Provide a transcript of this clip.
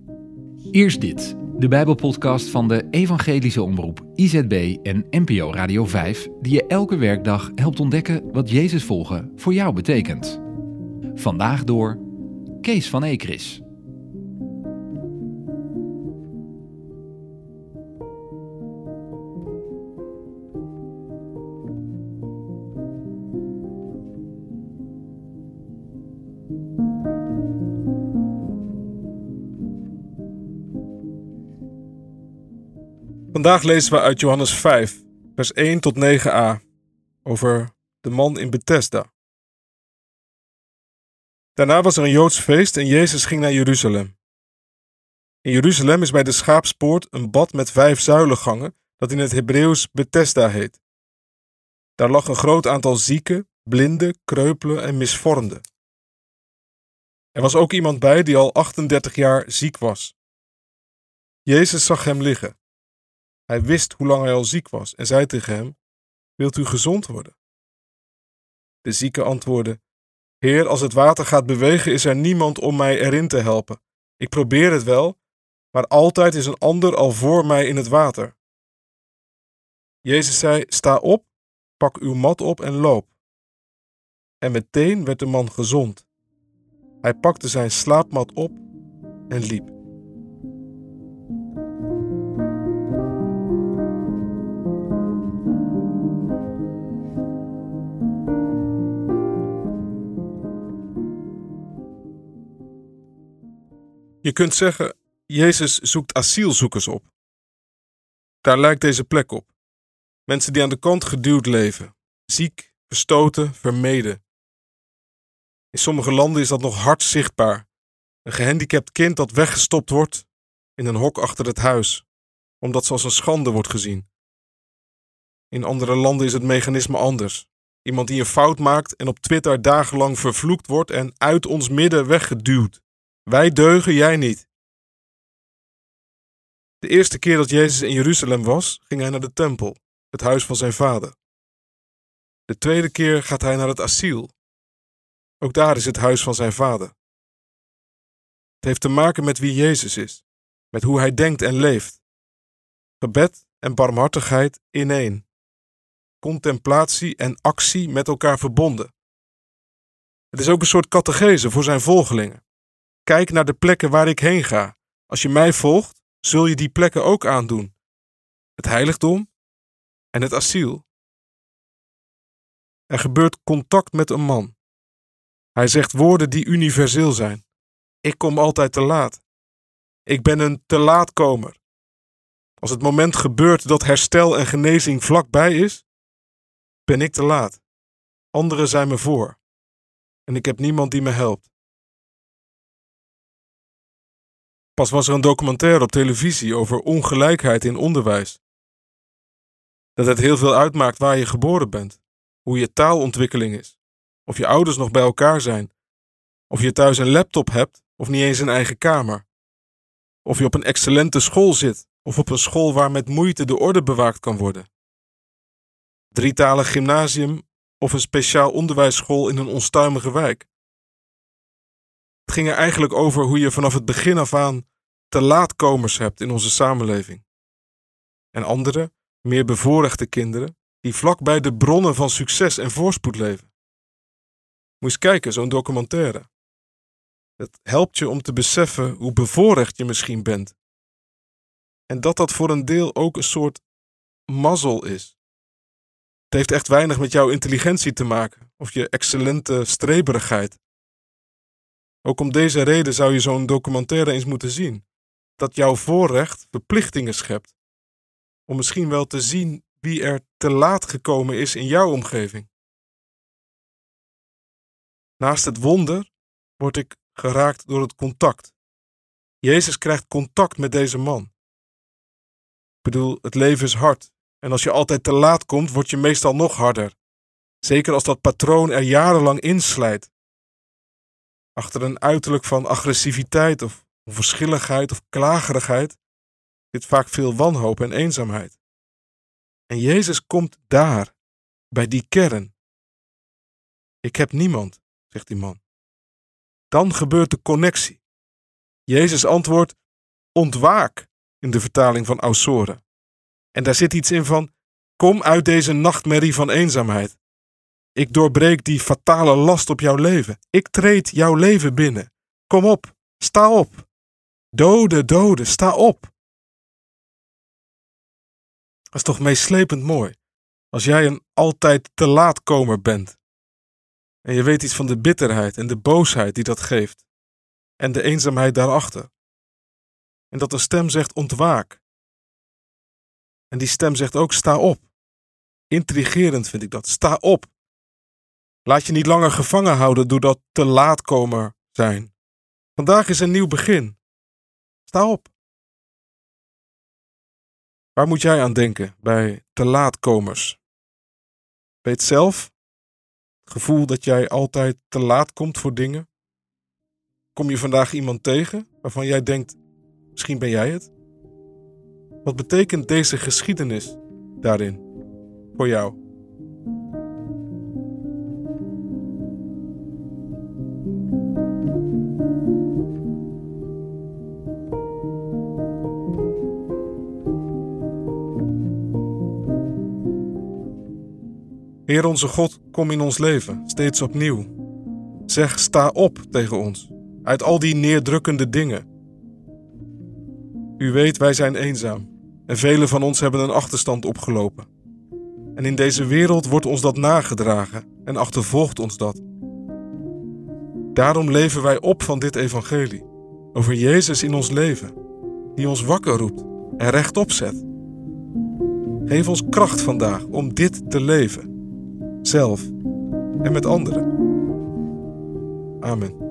Eerst dit, de Bijbelpodcast van de Evangelische Omroep IZB en NPO Radio 5, die je elke werkdag helpt ontdekken wat Jezus volgen voor jou betekent. Vandaag door Kees van Ekris. Vandaag lezen we uit Johannes 5, vers 1 tot 9a, over de man in Bethesda. Daarna was er een Joods feest en Jezus ging naar Jeruzalem. In Jeruzalem is bij de Schaapspoort een bad met 5 zuilengangen, dat in het Hebreeuws Bethesda heet. Daar lag een groot aantal zieken, blinden, kreupelen en misvormden. Er was ook iemand bij die al 38 jaar ziek was. Jezus zag hem liggen. Hij wist hoe lang hij al ziek was en zei tegen hem: "Wilt u gezond worden?" De zieke antwoordde: "Heer, als het water gaat bewegen, is er niemand om mij erin te helpen. Ik probeer het wel, maar altijd is een ander al voor mij in het water." Jezus zei: "Sta op, pak uw mat op en loop." En meteen werd de man gezond. Hij pakte zijn slaapmat op en liep. Je kunt zeggen, Jezus zoekt asielzoekers op. Daar lijkt deze plek op. Mensen die aan de kant geduwd leven, ziek, verstoten, vermeden. In sommige landen is dat nog hard zichtbaar. Een gehandicapt kind dat weggestopt wordt in een hok achter het huis, omdat ze als een schande wordt gezien. In andere landen is het mechanisme anders. Iemand die een fout maakt en op Twitter dagenlang vervloekt wordt en uit ons midden weggeduwd. Wij deugen, jij niet. De eerste keer dat Jezus in Jeruzalem was, ging hij naar de tempel, het huis van zijn vader. De tweede keer gaat hij naar het asiel. Ook daar is het huis van zijn vader. Het heeft te maken met wie Jezus is, met hoe hij denkt en leeft. Gebed en barmhartigheid in één. Contemplatie en actie met elkaar verbonden. Het is ook een soort catechese voor zijn volgelingen. Kijk naar de plekken waar ik heen ga. Als je mij volgt, zul je die plekken ook aandoen. Het heiligdom en het asiel. Er gebeurt contact met een man. Hij zegt woorden die universeel zijn. Ik kom altijd te laat. Ik ben een te laatkomer. Als het moment gebeurt dat herstel en genezing vlakbij is, ben ik te laat. Anderen zijn me voor. En ik heb niemand die me helpt. Pas was er een documentaire op televisie over ongelijkheid in onderwijs. Dat het heel veel uitmaakt waar je geboren bent, hoe je taalontwikkeling is, of je ouders nog bij elkaar zijn, of je thuis een laptop hebt of niet eens een eigen kamer, of je op een excellente school zit of op een school waar met moeite de orde bewaakt kan worden. Drietalig gymnasium of een speciaal onderwijsschool in een onstuimige wijk. Het ging er eigenlijk over hoe je vanaf het begin af aan te laatkomers hebt in onze samenleving. En andere, meer bevoorrechte kinderen, die vlak bij de bronnen van succes en voorspoed leven. Moet eens kijken, zo'n documentaire. Het helpt je om te beseffen hoe bevoorrecht je misschien bent. En dat voor een deel ook een soort mazzel is. Het heeft echt weinig met jouw intelligentie te maken of je excellente streberigheid. Ook om deze reden zou je zo'n documentaire eens moeten zien. Dat jouw voorrecht verplichtingen schept. Om misschien wel te zien wie er te laat gekomen is in jouw omgeving. Naast het wonder word ik geraakt door het contact. Jezus krijgt contact met deze man. Ik bedoel, het leven is hard. En als je altijd te laat komt, word je meestal nog harder. Zeker als dat patroon er jarenlang inslijt. Achter een uiterlijk van agressiviteit of onverschilligheid of klagerigheid zit vaak veel wanhoop en eenzaamheid. En Jezus komt daar, bij die kern. Ik heb niemand, zegt die man. Dan gebeurt de connectie. Jezus antwoordt, ontwaak in de vertaling van Ausore. En daar zit iets in van, kom uit deze nachtmerrie van eenzaamheid. Ik doorbreek die fatale last op jouw leven. Ik treed jouw leven binnen. Kom op, sta op. Dode, dode, sta op. Dat is toch meeslepend mooi. Als jij een altijd te laatkomer bent. En je weet iets van de bitterheid en de boosheid die dat geeft. En de eenzaamheid daarachter. En dat een stem zegt ontwaak. En die stem zegt ook sta op. Intrigerend vind ik dat. Sta op. Laat je niet langer gevangen houden door dat te laatkomer zijn. Vandaag is een nieuw begin. Sta op. Waar moet jij aan denken bij te laatkomers? Weet zelf? Het gevoel dat jij altijd te laat komt voor dingen? Kom je vandaag iemand tegen waarvan jij denkt, misschien ben jij het? Wat betekent deze geschiedenis daarin voor jou? Heer onze God, kom in ons leven, steeds opnieuw. Zeg, sta op tegen ons, uit al die neerdrukkende dingen. U weet, wij zijn eenzaam en velen van ons hebben een achterstand opgelopen. En in deze wereld wordt ons dat nagedragen en achtervolgt ons dat. Daarom leven wij op van dit evangelie, over Jezus in ons leven, die ons wakker roept en rechtop zet. Geef ons kracht vandaag om dit te leven. Zelf en met anderen. Amen.